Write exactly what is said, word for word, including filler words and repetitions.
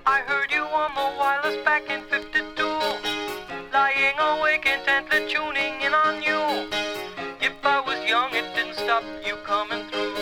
I heard you on the wireless back in fifty-two, lying awake intently tuning in on you. If I was young, it didn't stop you coming through.